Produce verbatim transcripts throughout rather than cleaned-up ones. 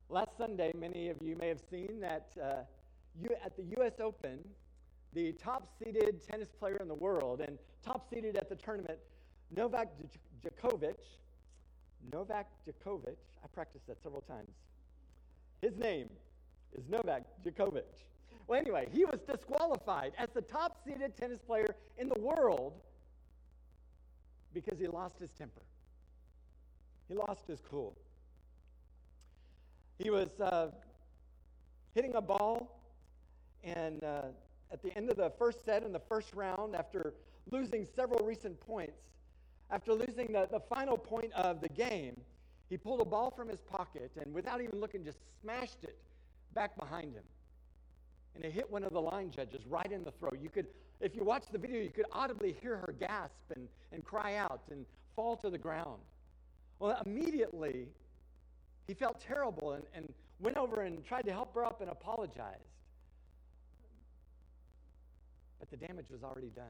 Last Sunday, many of you may have seen that uh, you, at the U S Open, the top-seeded tennis player in the world and top-seeded at the tournament, Novak Djokovic, Novak Djokovic, I practiced that several times. His name is Novak Djokovic. Well, anyway, he was disqualified as the top-seeded tennis player in the world because he lost his temper. He lost his cool. He was uh, hitting a ball, and uh, at the end of the first set in the first round, after losing several recent points, after losing the, the final point of the game, he pulled a ball from his pocket and without even looking, just smashed it back behind him. And it hit one of the line judges right in the throat. You could, if you watch the video, you could audibly hear her gasp and, and cry out and fall to the ground. Well, immediately, he felt terrible and, and went over and tried to help her up and apologized. But the damage was already done.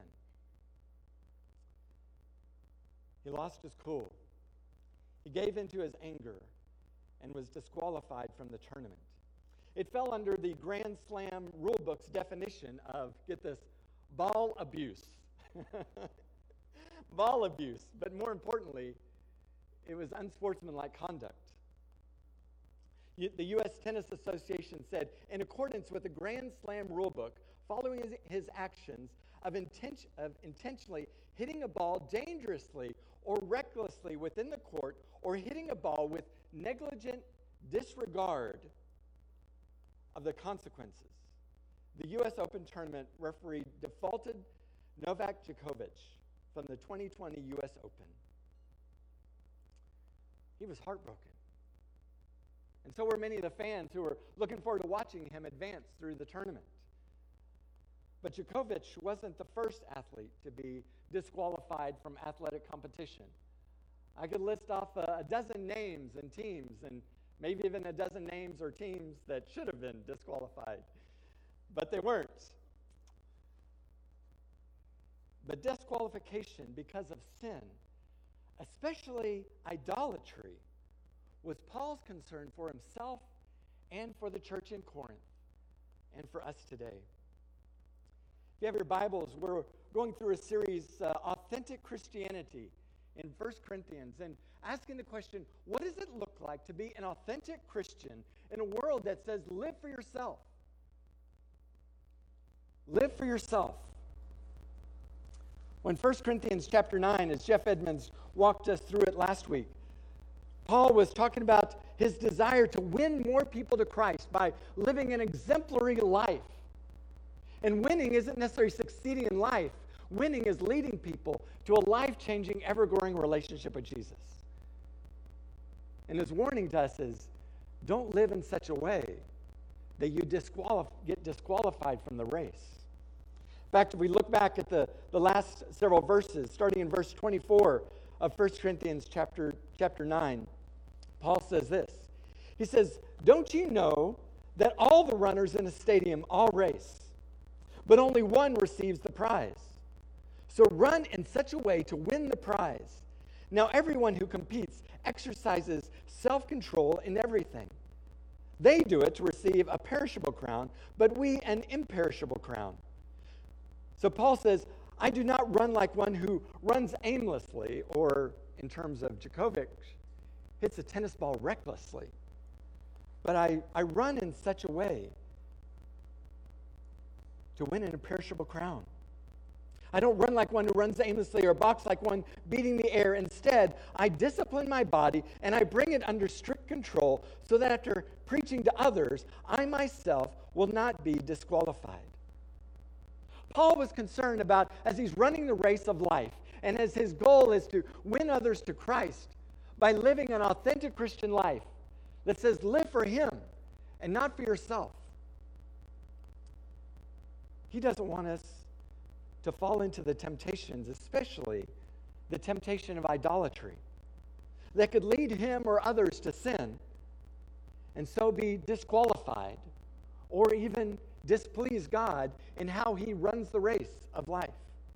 He lost his cool. He gave into his anger and was disqualified from the tournament. It fell under the Grand Slam rulebook's definition of, get this, ball abuse. Ball abuse. But more importantly, it was unsportsmanlike conduct. The U S Tennis Association said, in accordance with the Grand Slam rulebook, following his, his actions of, inten- of intentionally hitting a ball dangerously or recklessly within the court, or hitting a ball with negligent disregard of the consequences, the U S Open tournament referee defaulted Novak Djokovic from the twenty twenty U S Open. He was heartbroken. And so were many of the fans who were looking forward to watching him advance through the tournament. But Djokovic wasn't the first athlete to be disqualified from athletic competition. I could list off a, a dozen names and teams, and maybe even a dozen names or teams that should have been disqualified, but they weren't. But disqualification because of sin, especially idolatry, was Paul's concern for himself and for the church in Corinth and for us today. If you have your Bibles, we're going through a series, uh, Authentic Christianity, in First Corinthians, and asking the question, what does it look like to be an authentic Christian in a world that says, live for yourself? Live for yourself. When First Corinthians chapter nine, as Jeff Edmonds walked us through it last week, Paul was talking about his desire to win more people to Christ by living an exemplary life. And winning isn't necessarily succeeding in life. Winning is leading people to a life-changing, ever-growing relationship with Jesus. And his warning to us is, don't live in such a way that you disqualif- get disqualified from the race. In fact, if we look back at the, the last several verses, starting in verse twenty-four of First Corinthians chapter, chapter nine, Paul says this. He says, don't you know that all the runners in a stadium all race, but only one receives the prize? So run in such a way to win the prize. Now everyone who competes exercises self-control in everything. They do it to receive a perishable crown, but we an imperishable crown. So Paul says, I do not run like one who runs aimlessly, or in terms of Djokovic, hits a tennis ball recklessly. But I, I run in such a way to win an imperishable crown. I don't run like one who runs aimlessly or box like one beating the air. Instead, I discipline my body and I bring it under strict control so that after preaching to others, I myself will not be disqualified. Paul was concerned about, as he's running the race of life, and as his goal is to win others to Christ by living an authentic Christian life that says live for him and not for yourself. He doesn't want us to fall into the temptations, especially the temptation of idolatry, that could lead him or others to sin and so be disqualified or even displease God in how he runs the race of life.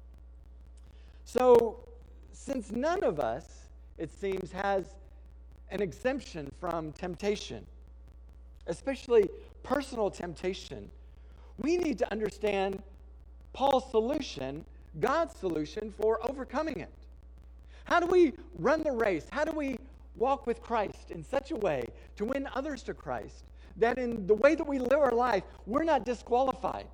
So, since none of us, it seems, has an exemption from temptation, especially personal temptation, we need to understand Paul's solution, God's solution for overcoming it. How do we run the race? How do we walk with Christ in such a way to win others to Christ that in the way that we live our life, we're not disqualified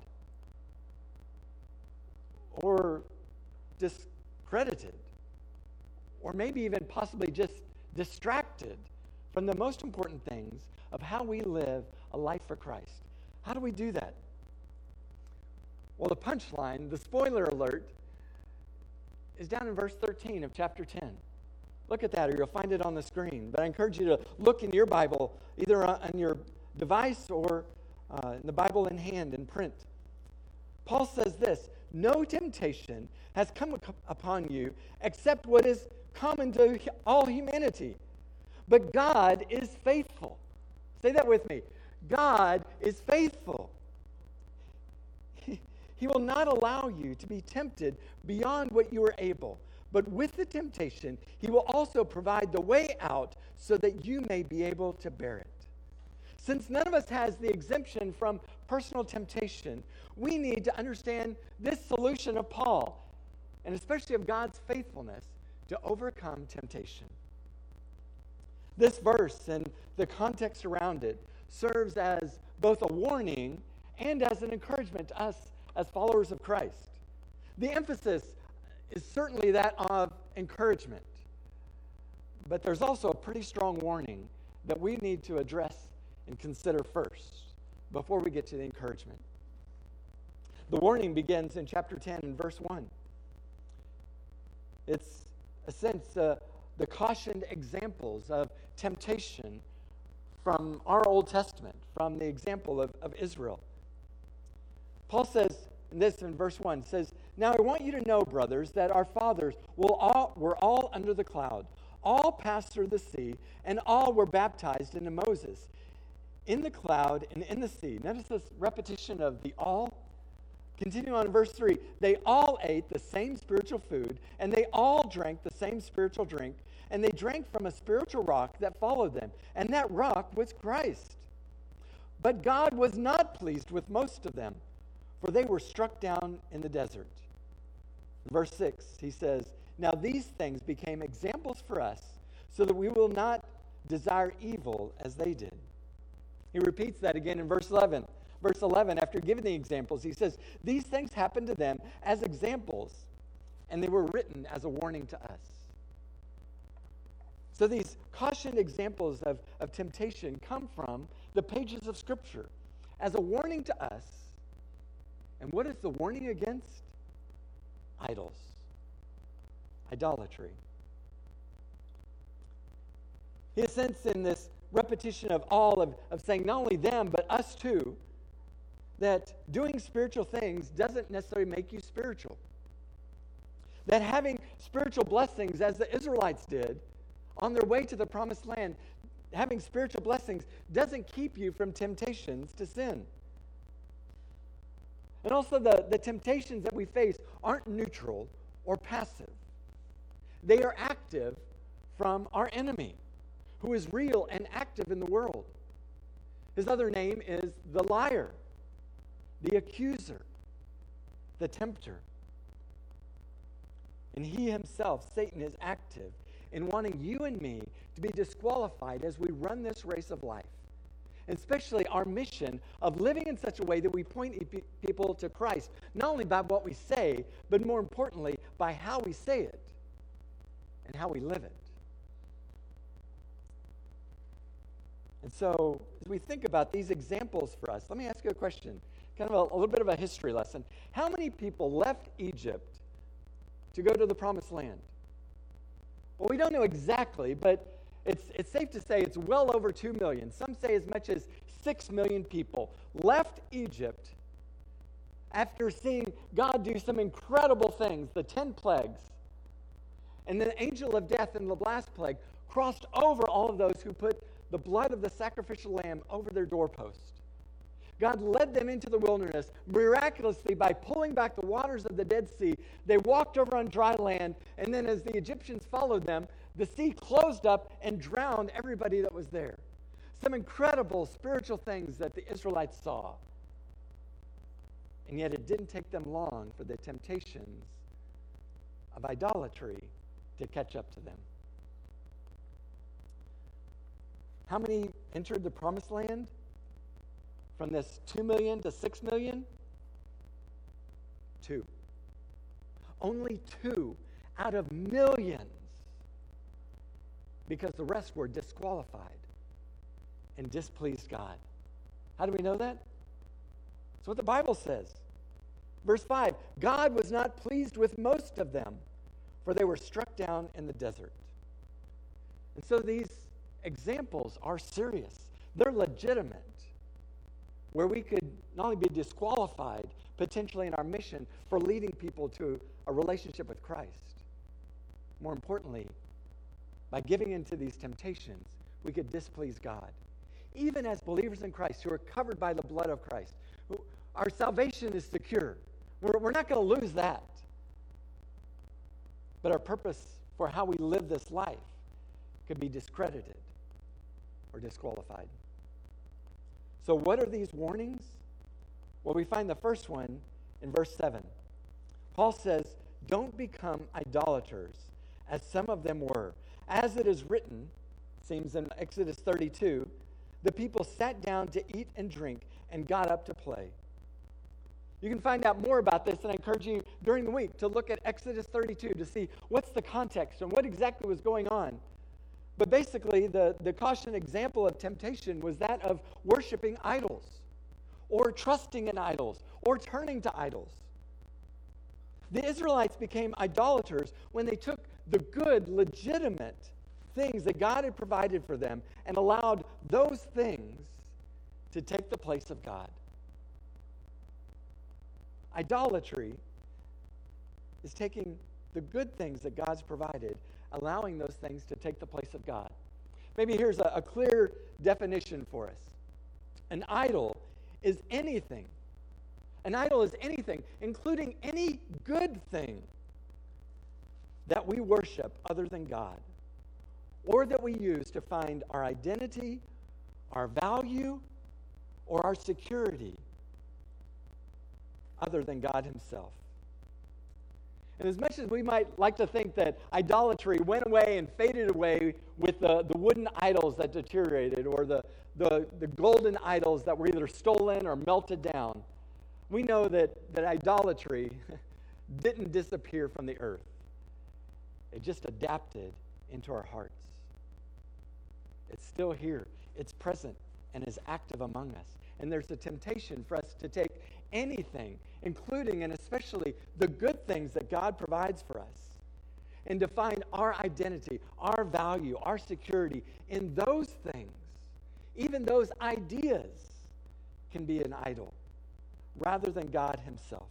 or discredited or maybe even possibly just distracted from the most important things of how we live a life for Christ? How do we do that? Well, the punchline, the spoiler alert, is down in verse thirteen of chapter ten. Look at that, or you'll find it on the screen. But I encourage you to look in your Bible, either on your device or uh, in the Bible in hand, in print. Paul says this: no temptation has come upon you except what is common to all humanity. But God is faithful. Say that with me. God is faithful. He, he will not allow you to be tempted beyond what you are able. But with the temptation, he will also provide the way out so that you may be able to bear it. Since none of us has the exemption from personal temptation, we need to understand this solution of Paul, and especially of God's faithfulness to overcome temptation. This verse and the context around it serves as both a warning and as an encouragement to us as followers of Christ. The emphasis is certainly that of encouragement, but there's also a pretty strong warning that we need to address and consider first before we get to the encouragement. The warning begins in chapter ten and verse one. It's a sense uh, the cautioned examples of temptation from our Old Testament, from the example of, of Israel. Paul says this in verse one, says, "Now I want you to know, brothers, that our fathers will all, were all under the cloud. All passed through the sea, and all were baptized into Moses in the cloud and in the sea." Notice this repetition of the all. Continue on in verse three. "They all ate the same spiritual food, and they all drank the same spiritual drink, and they drank from a spiritual rock that followed them, and that rock was Christ. But God was not pleased with most of them, for they were struck down in the desert." Verse six, he says, "Now these things became examples for us, so that we will not desire evil as they did." He repeats that again in verse eleven. Verse eleven, after giving the examples, he says, "These things happened to them as examples, and they were written as a warning to us." So these cautioned examples of, of temptation come from the pages of Scripture as a warning to us. And what is the warning against? Idols. Idolatry. He has sense in this repetition of all of, of saying not only them, but us too, that doing spiritual things doesn't necessarily make you spiritual. That having spiritual blessings, as the Israelites did, on their way to the promised land, having spiritual blessings doesn't keep you from temptations to sin. And also the, the temptations that we face aren't neutral or passive. They are active from our enemy, who is real and active in the world. His other name is the liar, the accuser, the tempter. And he himself, Satan, is active in wanting you and me to be disqualified as we run this race of life. And especially our mission of living in such a way that we point people to Christ, not only by what we say, but more importantly, by how we say it and how we live it. And so, as we think about these examples for us, let me ask you a question, kind of a, a little bit of a history lesson. How many people left Egypt to go to the promised land? Well, we don't know exactly, but it's, it's safe to say it's well over two million. Some say as much as six million people left Egypt after seeing God do some incredible things, the ten plagues. And the angel of death in the last plague crossed over all of those who put the blood of the sacrificial lamb over their doorpost. God led them into the wilderness miraculously by pulling back the waters of the Dead Sea. They walked over on dry land, and then as the Egyptians followed them, the sea closed up and drowned everybody that was there. some incredible spiritual things that the Israelites saw. And yet it didn't take them long for the temptations of idolatry to catch up to them. How many entered the promised land? From this two million to six million? Two. Only two out of millions, because the rest were disqualified and displeased God. How do we know that? That's what the Bible says. Verse five, God was not pleased with most of them, for they were struck down in the desert. And so these examples are serious. They're legitimate, where we could not only be disqualified potentially in our mission for leading people to a relationship with Christ. More importantly, by giving into these temptations, we could displease God. Even as believers in Christ who are covered by the blood of Christ, who, our salvation is secure. We're, we're not going to lose that. But our purpose for how we live this life could be discredited or disqualified. So what are these warnings? Well, we find the first one in verse seven. Paul says, don't become idolaters, as some of them were. As it is written, seems in Exodus thirty-two, the people sat down to eat and drink and got up to play. You can find out more about this, and I encourage you during the week to look at Exodus thirty-two to see what's the context and what exactly was going on. But basically, the, the caution example of temptation was that of worshiping idols, or trusting in idols, or turning to idols. The Israelites became idolaters when they took the good, legitimate things that God had provided for them and allowed those things to take the place of God. Idolatry is taking the good things that God's provided, allowing those things to take the place of God. Maybe here's a, a clear definition for us. An idol is anything. An idol is anything, including any good thing that we worship other than God, or that we use to find our identity, our value, or our security other than God himself. And as much as we might like to think that idolatry went away and faded away with the, the wooden idols that deteriorated, or the, the, the golden idols that were either stolen or melted down, we know that, that idolatry didn't disappear from the earth. It just adapted into our hearts. It's still here. It's present and is active among us. And there's a temptation for us to take anything, including and especially the good things that God provides for us, and to find our identity, our value, our security in those things. Even those ideas can be an idol rather than God himself.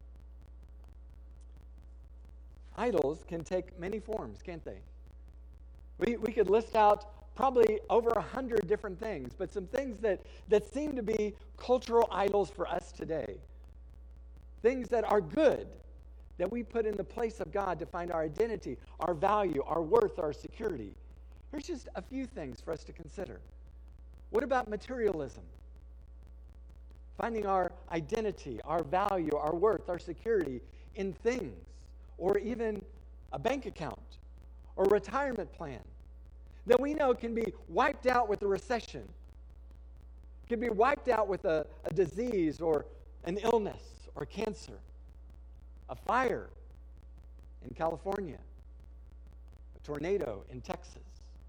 Idols can take many forms, can't they? We, we could list out probably over a hundred different things, but some things that, that seem to be cultural idols for us today. Things that are good, that we put in the place of God to find our identity, our value, our worth, our security. Here's just a few things for us to consider. What about materialism? Finding our identity, our value, our worth, our security in things, or even a bank account or retirement plan that we know can be wiped out with a recession, can be wiped out with a, a disease or an illness or cancer, a fire in California, a tornado in Texas.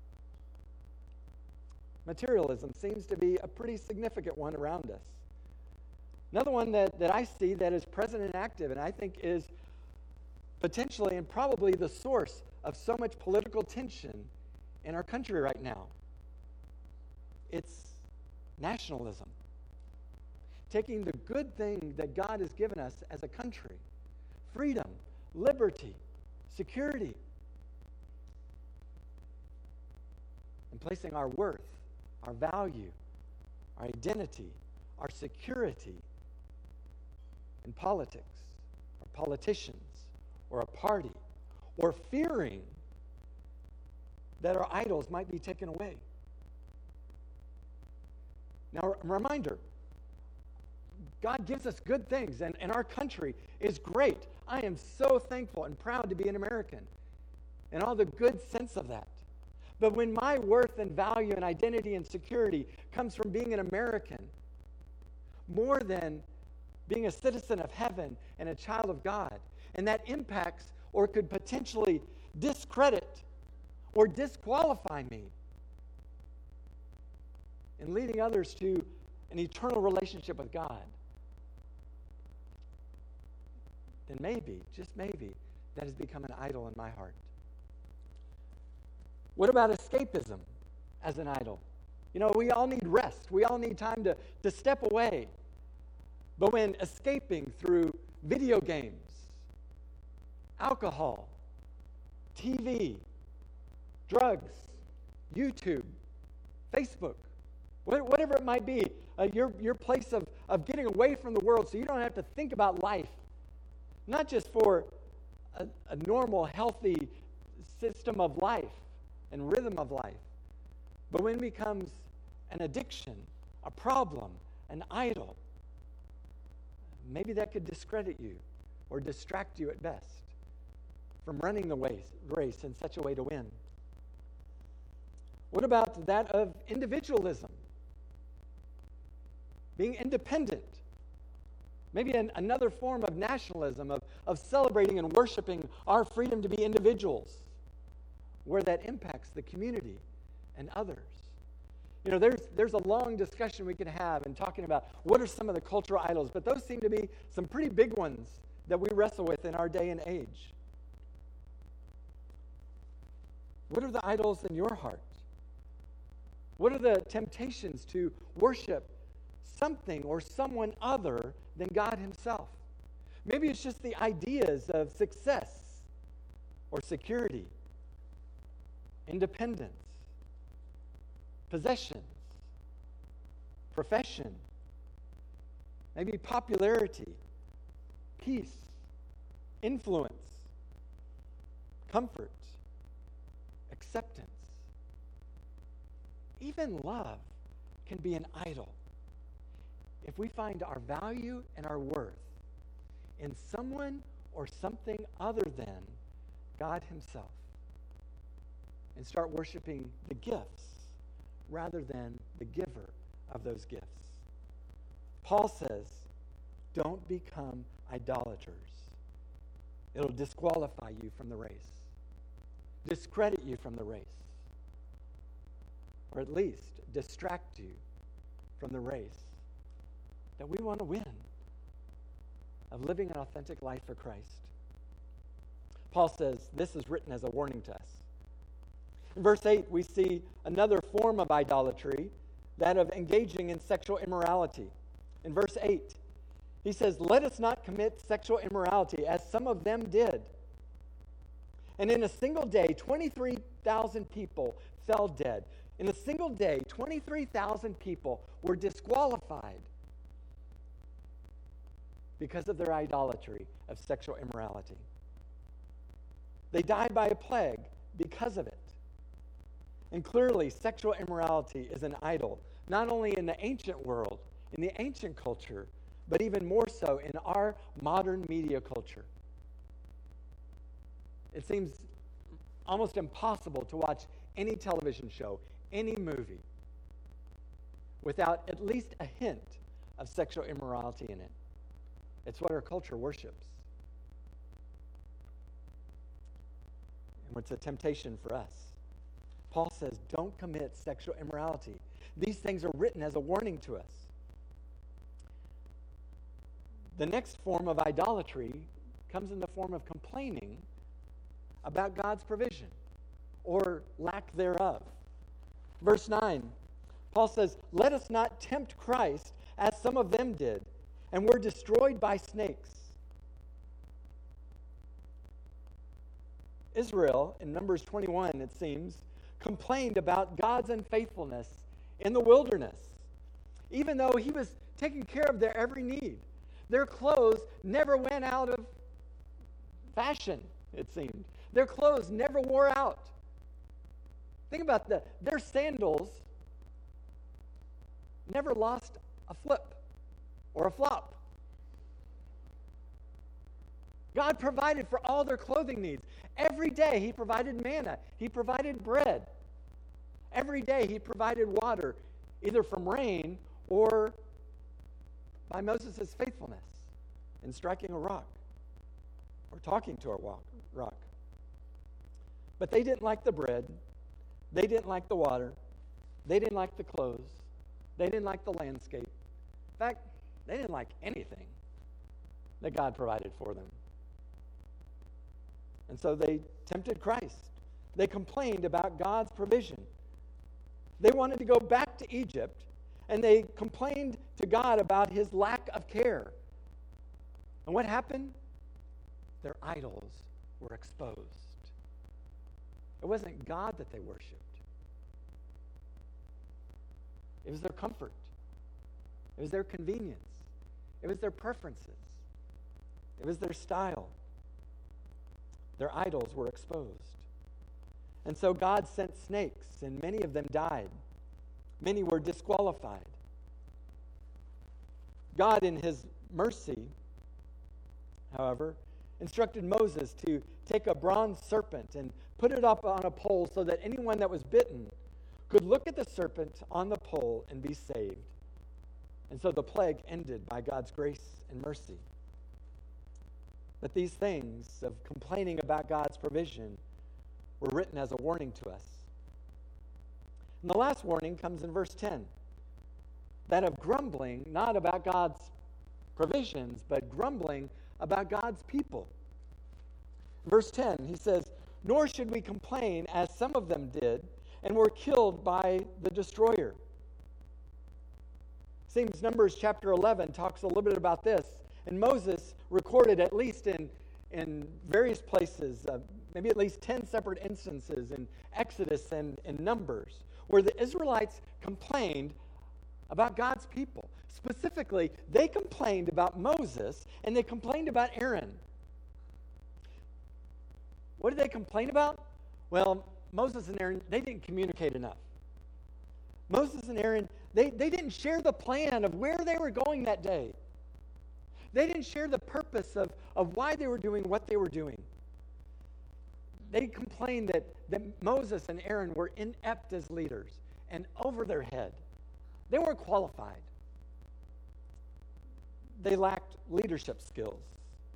Materialism seems to be a pretty significant one around us. Another one that, that I see that is present and active, and I think is potentially and probably the source of so much political tension in our country right now. It's nationalism. Taking the good thing that God has given us as a country, freedom, liberty, security, and placing our worth, our value, our identity, our security in politics, or politicians, or a party, or fearing that our idols might be taken away. Now, a reminder, God gives us good things, and, and our country is great. I am so thankful and proud to be an American and all the good sense of that. But when my worth and value and identity and security comes from being an American, more than being a citizen of heaven and a child of God, and that impacts or could potentially discredit or disqualify me in leading others to an eternal relationship with God, then maybe, just maybe, that has become an idol in my heart. What about escapism as an idol? You know, we all need rest. We all need time to, to step away. But when escaping through video games, alcohol, T V, drugs, YouTube, Facebook, whatever it might be, uh, your, your place of, of getting away from the world so you don't have to think about life, not just for a, a normal, healthy system of life and rhythm of life, but when it becomes an addiction, a problem, an idol, maybe that could discredit you or distract you at best from running the race, race in such a way to win. What about that of individualism? Being independent. Maybe an, another form of nationalism, of, of celebrating and worshiping our freedom to be individuals, where that impacts the community and others. You know, there's, there's a long discussion we could have in talking about what are some of the cultural idols, but those seem to be some pretty big ones that we wrestle with in our day and age. What are the idols in your heart? What are the temptations to worship something or someone other than God himself? Maybe it's just the ideas of success or security, independence, possessions, profession, maybe popularity, peace, influence, comfort, acceptance. Even love can be an idol if we find our value and our worth in someone or something other than God himself and start worshiping the gifts rather than the giver of those gifts. Paul says, don't become idolaters. It'll disqualify you from the race, discredit you from the race, or at least distract you from the race that we want to win of living an authentic life for Christ. Paul says this is written as a warning to us. In verse eight, we see another form of idolatry, that of engaging in sexual immorality. In verse eight, he says, let us not commit sexual immorality as some of them did. And in a single day, twenty-three thousand people fell dead. In a single day, twenty-three thousand people were disqualified because of their idolatry of sexual immorality. They died by a plague because of it. And clearly, sexual immorality is an idol, not only in the ancient world, in the ancient culture, but even more so in our modern media culture. It seems almost impossible to watch any television show, any movie, without at least a hint of sexual immorality in it. It's what our culture worships. And it's a temptation for us. Paul says, don't commit sexual immorality. These things are written as a warning to us. The next form of idolatry comes in the form of complaining about God's provision or lack thereof. Verse nine, Paul says, let us not tempt Christ as some of them did, and were destroyed by snakes. Israel, in Numbers twenty-one, it seems, complained about God's unfaithfulness in the wilderness, even though he was taking care of their every need. Their clothes never went out of fashion, it seemed. Their clothes never wore out. Think about that. Their sandals never lost a flip or a flop. God provided for all their clothing needs. Every day he provided manna. He provided bread. Every day he provided water, either from rain or by Moses' faithfulness in striking a rock or talking to a rock. But they didn't like the bread. They didn't like the water. They didn't like the clothes. They didn't like the landscape. In fact, they didn't like anything that God provided for them. And so they tempted Christ. They complained about God's provision. They wanted to go back to Egypt, and they complained to God about his lack of care. And what happened? Their idols were exposed. It wasn't God that they worshiped. It was their comfort. It was their convenience. It was their preferences. It was their style. Their idols were exposed. And so God sent snakes, and many of them died. Many were disqualified. God, in his mercy, however, instructed Moses to take a bronze serpent and put it up on a pole so that anyone that was bitten could look at the serpent on the pole and be saved. And so the plague ended by God's grace and mercy. But these things of complaining about God's provision were written as a warning to us. And the last warning comes in verse ten. That of grumbling, not about God's provisions, but grumbling about God's people. Verse ten, he says, "Nor should we complain as some of them did, and were killed by the destroyer." Seems Numbers chapter eleven talks a little bit about this. And Moses recorded at least in, in various places, uh, maybe at least ten separate instances in Exodus and in Numbers, where the Israelites complained about God's people. Specifically, they complained about Moses and they complained about Aaron. What did they complain about? Well, Moses and Aaron, they didn't communicate enough. Moses and Aaron, they, they didn't share the plan of where they were going that day. They didn't share the purpose of, of why they were doing what they were doing. They complained that, that Moses and Aaron were inept as leaders and over their head. They weren't qualified. They lacked leadership skills.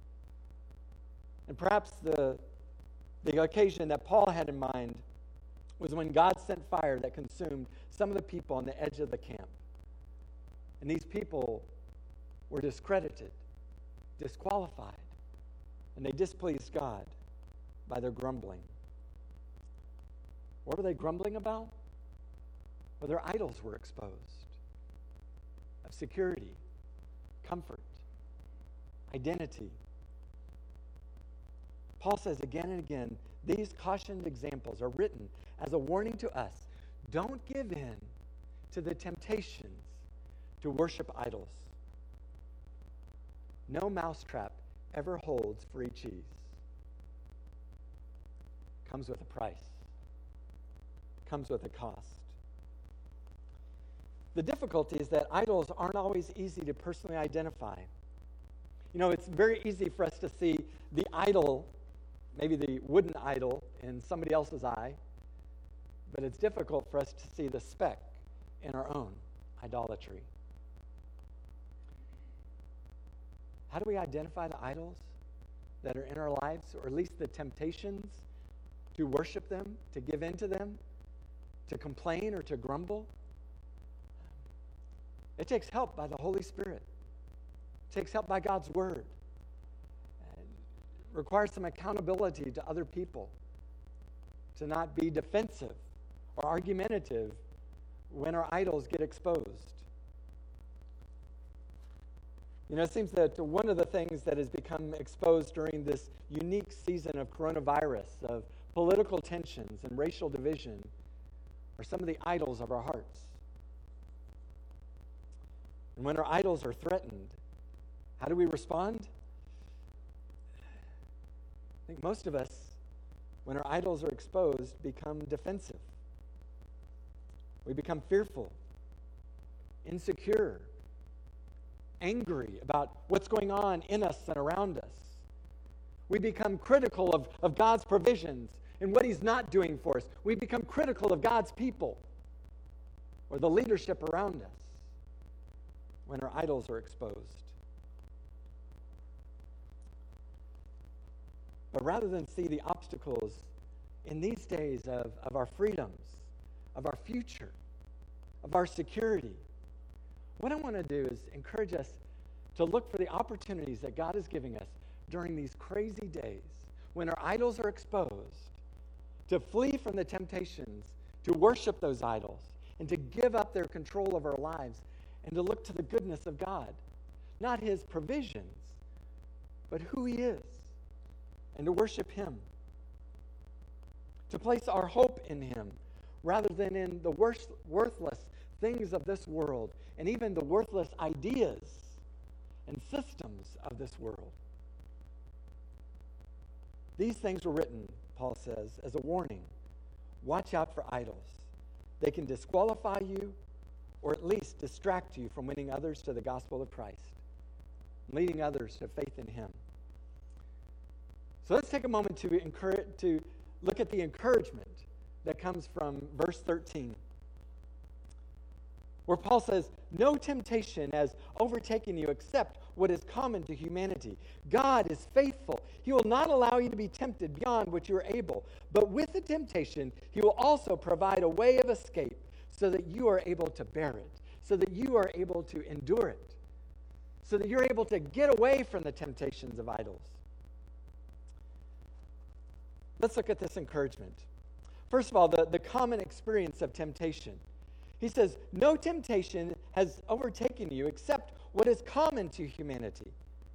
And perhaps the, the occasion that Paul had in mind was when God sent fire that consumed some of the people on the edge of the camp. And these people were discredited, disqualified, and they displeased God by their grumbling. What were they grumbling about? Well, their idols were exposed of security, comfort, identity. Paul says again and again, these cautioned examples are written as a warning to us. Don't give in to the temptations to worship idols. No mousetrap ever holds free cheese. Comes with a price. Comes with a cost. The difficulty is that idols aren't always easy to personally identify. You know, it's very easy for us to see the idol, maybe the wooden idol, in somebody else's eye, but it's difficult for us to see the speck in our own idolatry. How do we identify the idols that are in our lives, or at least the temptations to worship them, to give in to them, to complain or to grumble? It takes help by the Holy Spirit. It takes help by God's Word. It requires some accountability to other people, to not be defensive or argumentative when our idols get exposed. You know, it seems that one of the things that has become exposed during this unique season of coronavirus, of political tensions and racial division, are some of the idols of our hearts. And when our idols are threatened, how do we respond? I think most of us, when our idols are exposed, become defensive. We become fearful, insecure, angry about what's going on in us and around us. We become critical of, of God's provisions and what he's not doing for us. We become critical of God's people or the leadership around us when our idols are exposed. But rather than see the obstacles in these days of, of our freedoms, of our future, of our security, what I want to do is encourage us to look for the opportunities that God is giving us during these crazy days when our idols are exposed, to flee from the temptations, to worship those idols, and to give up their control of our lives, and to look to the goodness of God, not his provisions, but who he is, and to worship him, to place our hope in him rather than in the worst, worthless things of this world and even the worthless ideas and systems of this world. These things were written, Paul says, as a warning. Watch out for idols. They can disqualify you or at least distract you from winning others to the gospel of Christ, leading others to faith in him. So let's take a moment to encourage, to look at the encouragement that comes from verse thirteen, where Paul says, "No temptation has overtaken you except what is common to humanity. God is faithful. He will not allow you to be tempted beyond what you are able. But with the temptation, he will also provide a way of escape so that you are able to bear it, so that you are able to endure it, so that you're able to get away from the temptations of idols." Let's look at this encouragement. First of all, the, the common experience of temptation. He says, no temptation has overtaken you except what is common to humanity.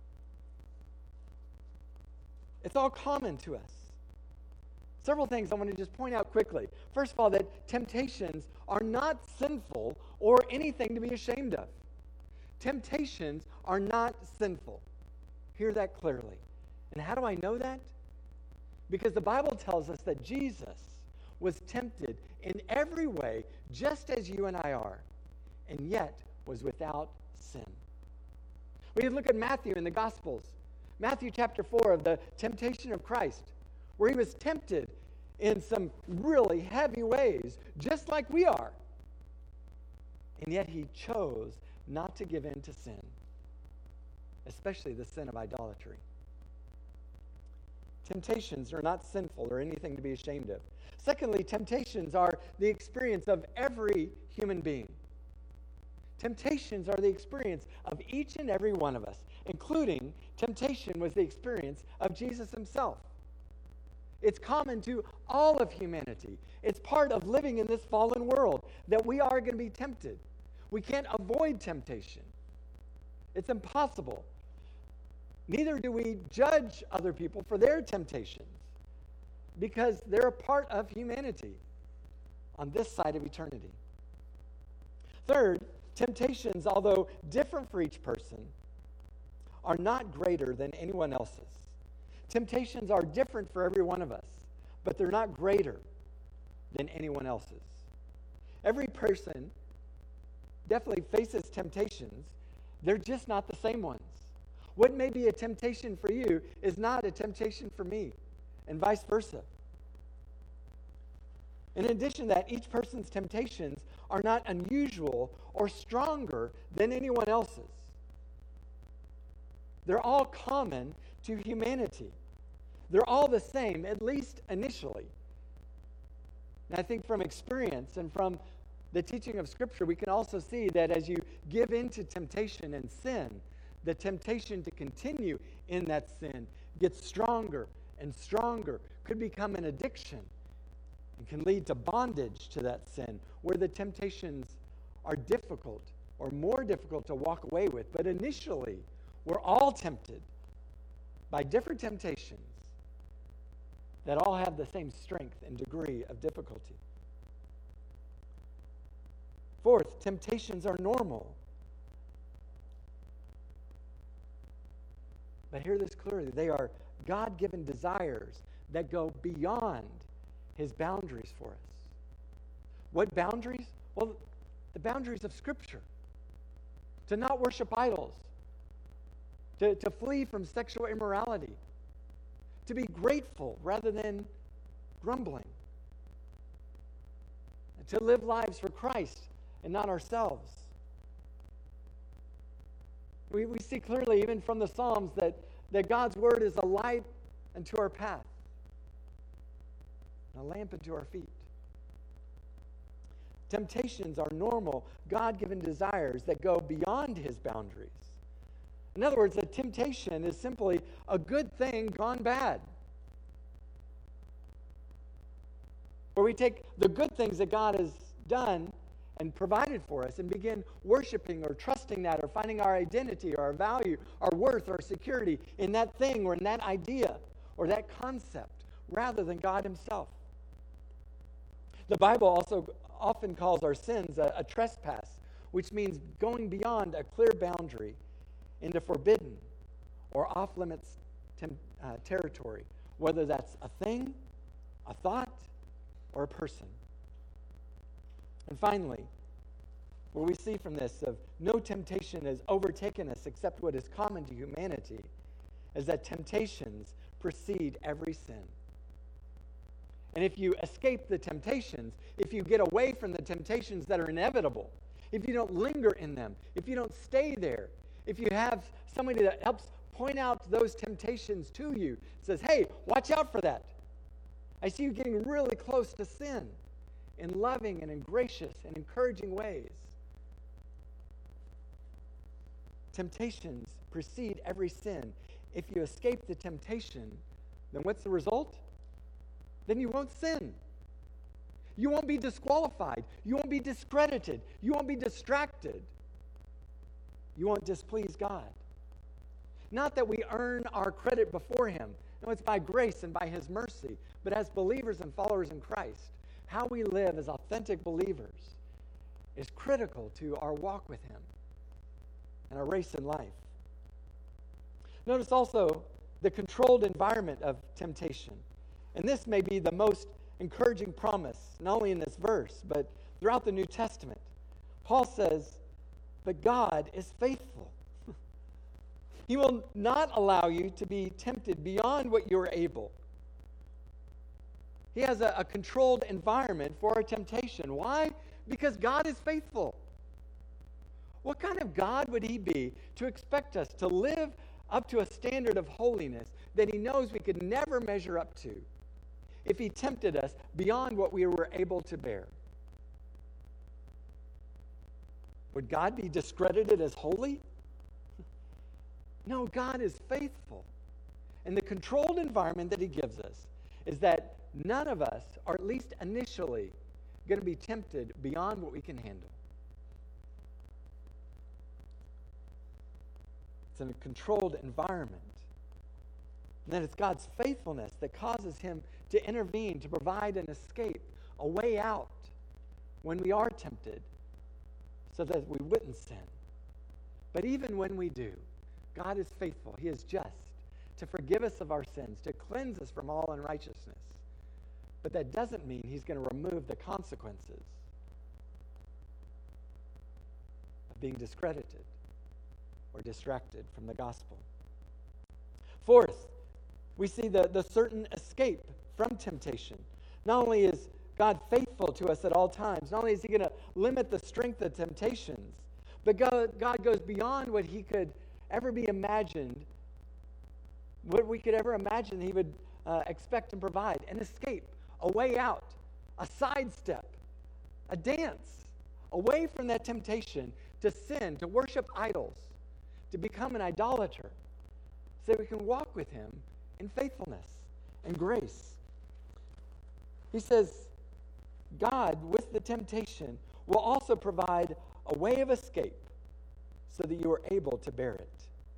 It's all common to us. Several things I want to just point out quickly. First of all, that temptations are not sinful or anything to be ashamed of. Temptations are not sinful. Hear that clearly. And how do I know that? Because the Bible tells us that Jesus was tempted in every way, just as you and I are, and yet was without sin. We can look at Matthew in the Gospels. Matthew chapter four of the temptation of Christ, where he was tempted in some really heavy ways, just like we are. And yet he chose not to give in to sin, especially the sin of idolatry. Temptations are not sinful or anything to be ashamed of. Secondly, temptations are the experience of every human being. Temptations are the experience of each and every one of us, including temptation was the experience of Jesus himself. It's common to all of humanity. It's part of living in this fallen world that we are going to be tempted. We can't avoid temptation. It's impossible. Neither do we judge other people for their temptations, because they're a part of humanity on this side of eternity. Third, temptations, although different for each person, are not greater than anyone else's. Temptations are different for every one of us, but they're not greater than anyone else's. Every person definitely faces temptations. They're just not the same ones. What may be a temptation for you is not a temptation for me, and vice versa. In addition to that, each person's temptations are not unusual or stronger than anyone else's. They're all common to humanity. They're all the same, at least initially. And I think from experience and from the teaching of Scripture, we can also see that as you give in to temptation and sin, the temptation to continue in that sin gets stronger and stronger, could become an addiction, and can lead to bondage to that sin, where the temptations are difficult or more difficult to walk away with. But initially, we're all tempted by different temptations that all have the same strength and degree of difficulty. Fourth, temptations are normal. But hear this clearly. They are God-given desires that go beyond his boundaries for us. What boundaries? Well, the boundaries of Scripture. to not worship idols, to, to flee from sexual immorality, to be grateful rather than grumbling, and to live lives for Christ and not ourselves. We, we see clearly, even from the Psalms, that, that God's word is a light unto our path, and a lamp unto our feet. Temptations are normal, God-given desires that go beyond his boundaries. In other words, a temptation is simply a good thing gone bad. Where we take the good things that God has done and provided for us and begin worshiping or trusting that or finding our identity or our value, our worth, our security in that thing or in that idea or that concept rather than God himself. The Bible also often calls our sins a, a trespass, which means going beyond a clear boundary into forbidden or off-limits tem- uh, territory, whether that's a thing, a thought, or a person. And finally, what we see from this of no temptation has overtaken us except what is common to humanity is that temptations precede every sin. And if you escape the temptations, if you get away from the temptations that are inevitable, if you don't linger in them, if you don't stay there, if you have somebody that helps point out those temptations to you, says, hey, watch out for that. I see you getting really close to sin in loving and in gracious and encouraging ways. Temptations precede every sin. If you escape the temptation, then what's the result? Then you won't sin. You won't be disqualified. You won't be discredited. You won't be distracted. You won't displease God. Not that we earn our credit before him. No, it's by grace and by his mercy. But as believers and followers in Christ, how we live as authentic believers is critical to our walk with him and our race in life. Notice also the controlled environment of temptation. And this may be the most encouraging promise, not only in this verse, but throughout the New Testament. Paul says, but God is faithful. He will not allow you to be tempted beyond what you're able. He has a, a controlled environment for our temptation. Why? Because God is faithful. What kind of God would he be to expect us to live up to a standard of holiness that he knows we could never measure up to if he tempted us beyond what we were able to bear? Would God be discredited as holy? No, God is faithful. And the controlled environment that he gives us is that none of us are, at least initially, going to be tempted beyond what we can handle. It's in a controlled environment. And then it's God's faithfulness that causes him to intervene, to provide an escape, a way out when we are tempted, so that we wouldn't sin. But even when we do, God is faithful. He is just to forgive us of our sins, to cleanse us from all unrighteousness. But that doesn't mean he's going to remove the consequences of being discredited or distracted from the gospel. Fourth, we see the, the certain escape from temptation. Not only is God faithful to us at all times, not only is he going to limit the strength of temptations, but God, God goes beyond what he could ever be imagined, what we could ever imagine he would uh, expect and provide. An escape, a way out, a sidestep, a dance, away from that temptation to sin, to worship idols, to become an idolater, so that we can walk with him in faithfulness and grace. He says, God, with the temptation, will also provide a way of escape so that you are able to bear it.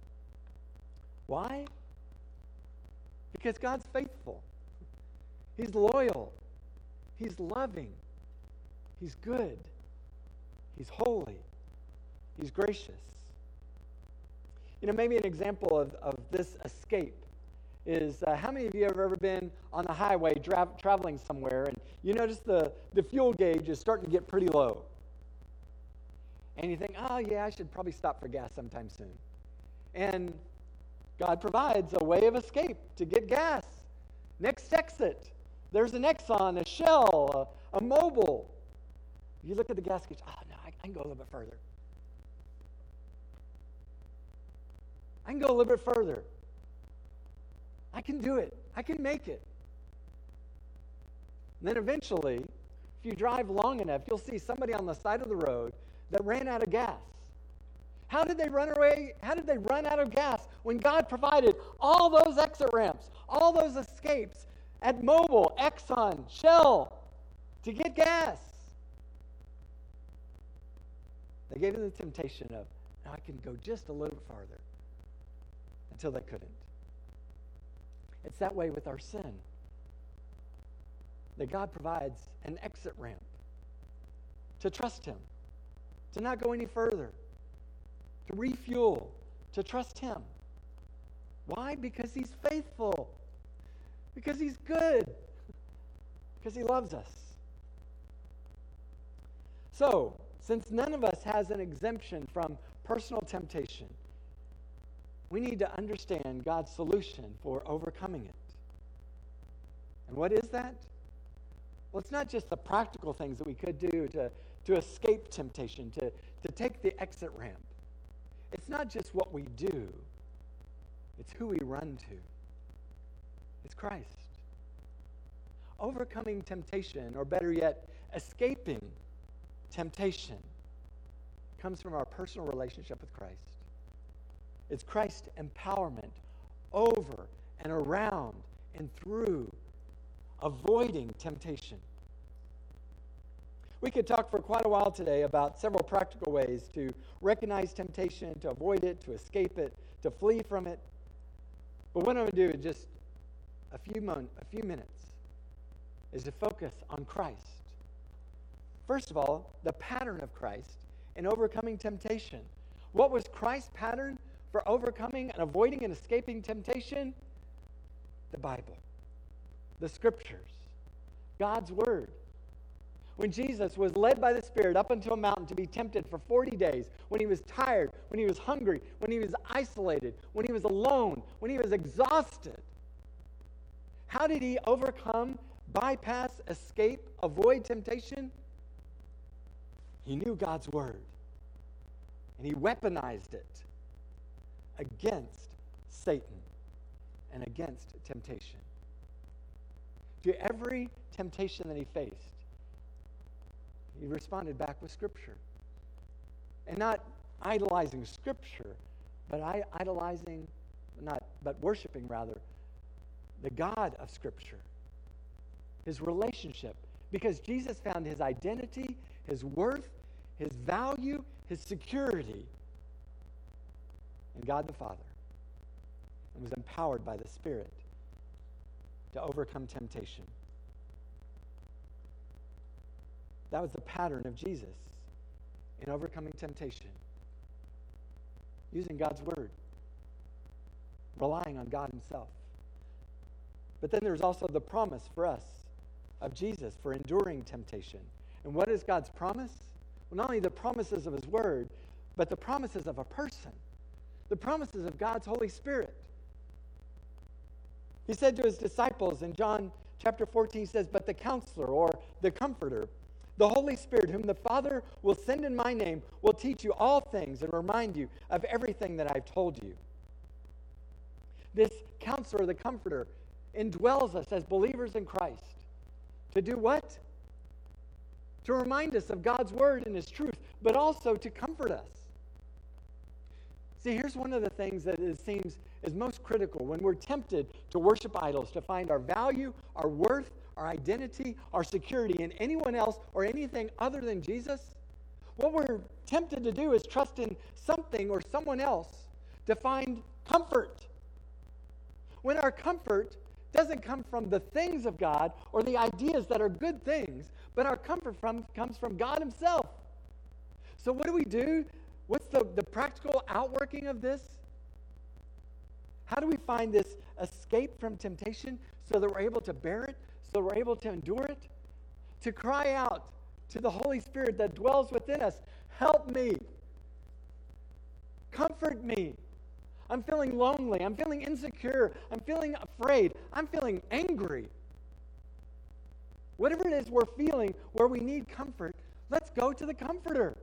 Why? Because God's faithful. He's loyal. He's loving. He's good. He's holy. He's gracious. You know, maybe an example of, of this escape is uh, how many of you have ever been on the highway dra- traveling somewhere and you notice the, the fuel gauge is starting to get pretty low? And you think, oh, yeah, I should probably stop for gas sometime soon. And God provides a way of escape to get gas. Next exit. There's an Exxon, a Shell, a, a Mobil. You look at the gas gauge, oh, no, I, I can go a little bit further. I can go a little bit further. I can do it. I can make it. And then eventually, if you drive long enough, you'll see somebody on the side of the road that ran out of gas. How did they run away? How did they run out of gas when God provided all those exit ramps, all those escapes at Mobil, Exxon, Shell to get gas? They gave them the temptation of, now I can go just a little bit farther, until they couldn't. It's that way with our sin. That God provides an exit ramp to trust Him, to not go any further, to refuel, to trust Him. Why? Because He's faithful. Because He's good. Because He loves us. So, since none of us has an exemption from personal temptation, we need to understand God's solution for overcoming it. And what is that? Well, it's not just the practical things that we could do to, to escape temptation, to, to take the exit ramp. It's not just what we do. It's who we run to. It's Christ. Overcoming temptation, or better yet, escaping temptation, comes from our personal relationship with Christ. It's Christ's empowerment over and around and through avoiding temptation. We could talk for quite a while today about several practical ways to recognize temptation, to avoid it, to escape it, to flee from it. But what I'm going to do in just a few, mon- a few minutes is to focus on Christ. First of all, the pattern of Christ in overcoming temptation. What was Christ's pattern for overcoming and avoiding and escaping temptation? The Bible, the Scriptures, God's Word. When Jesus was led by the Spirit up into a mountain to be tempted for forty days, when He was tired, when He was hungry, when He was isolated, when He was alone, when He was exhausted, how did He overcome, bypass, escape, avoid temptation? He knew God's Word, and He weaponized it against Satan and against temptation. To every temptation that He faced, He responded back with Scripture. And not idolizing Scripture, but I, idolizing, not, but worshiping rather, the God of Scripture, His relationship. Because Jesus found His identity, His worth, His value, His security in God the Father, and was empowered by the Spirit to overcome temptation. That was the pattern of Jesus in overcoming temptation. Using God's Word. Relying on God Himself. But then there's also the promise for us of Jesus for enduring temptation. And what is God's promise? Well, not only the promises of His Word, but the promises of a person. The promises of God's Holy Spirit. He said to His disciples in John chapter fourteen, He says, "But the Counselor," or the Comforter, the Holy Spirit, whom the Father will send in my name, will teach you all things and remind you of everything that I've told you. This Counselor, the Comforter, indwells us as believers in Christ. To do what? To remind us of God's Word and His truth, but also to comfort us. See, here's one of the things that it seems is most critical when we're tempted to worship idols, to find our value, our worth, our identity, our security in anyone else or anything other than Jesus. What we're tempted to do is trust in something or someone else to find comfort. When our comfort doesn't come from the things of God or the ideas that are good things, but our comfort from comes from God Himself. So what do we do? What's the, the practical outworking of this? How do we find this escape from temptation so that we're able to bear it, so that we're able to endure it? To cry out to the Holy Spirit that dwells within us, Help me. Comfort me. I'm feeling lonely. I'm feeling insecure. I'm feeling afraid. I'm feeling angry. Whatever it is we're feeling where we need comfort, let's go to the Comforter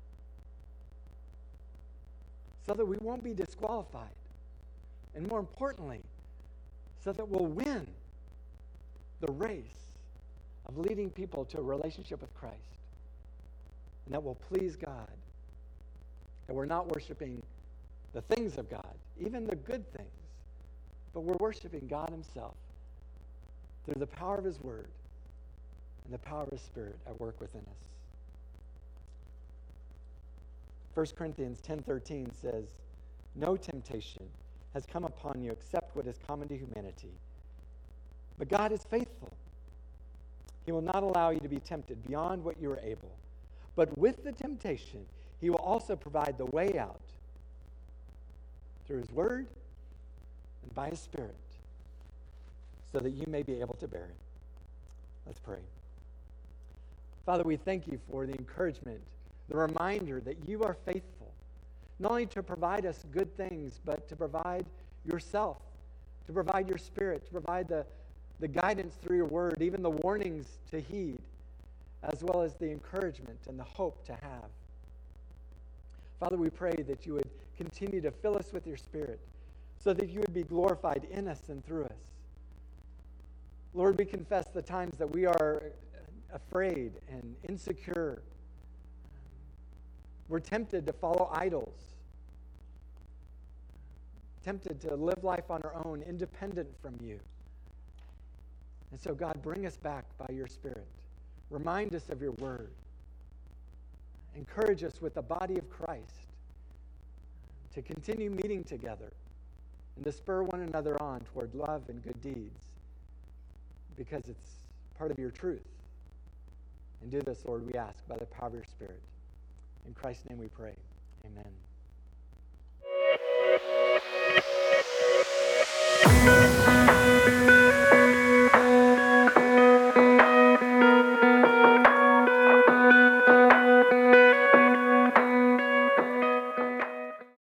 so that we won't be disqualified. And more importantly, so that we'll win the race of leading people to a relationship with Christ. And that will please God. That we're not worshiping the things of God, even the good things, but we're worshiping God himself through the power of his word and the power of his Spirit at work within us. First Corinthians ten thirteen says, "No temptation has come upon you except what is common to humanity. But God is faithful. He will not allow you to be tempted beyond what you are able. But with the temptation, he will also provide the way out through his word and by his Spirit, so that you may be able to bear it." Let's pray. Father, we thank you for the encouragement, the reminder that you are faithful, not only to provide us good things, but to provide yourself, to provide your Spirit, to provide the, the guidance through your word, even the warnings to heed, as well as the encouragement and the hope to have. Father, we pray that you would continue to fill us with your Spirit so that you would be glorified in us and through us. Lord, we confess the times that we are afraid and insecure. We're tempted to follow idols, tempted to live life on our own, independent from you. And so, God, bring us back by your Spirit. Remind us of your word. Encourage us with the body of Christ to continue meeting together and to spur one another on toward love and good deeds, because it's part of your truth. And do this, Lord, we ask, by the power of your Spirit. In Christ's name we pray. Amen.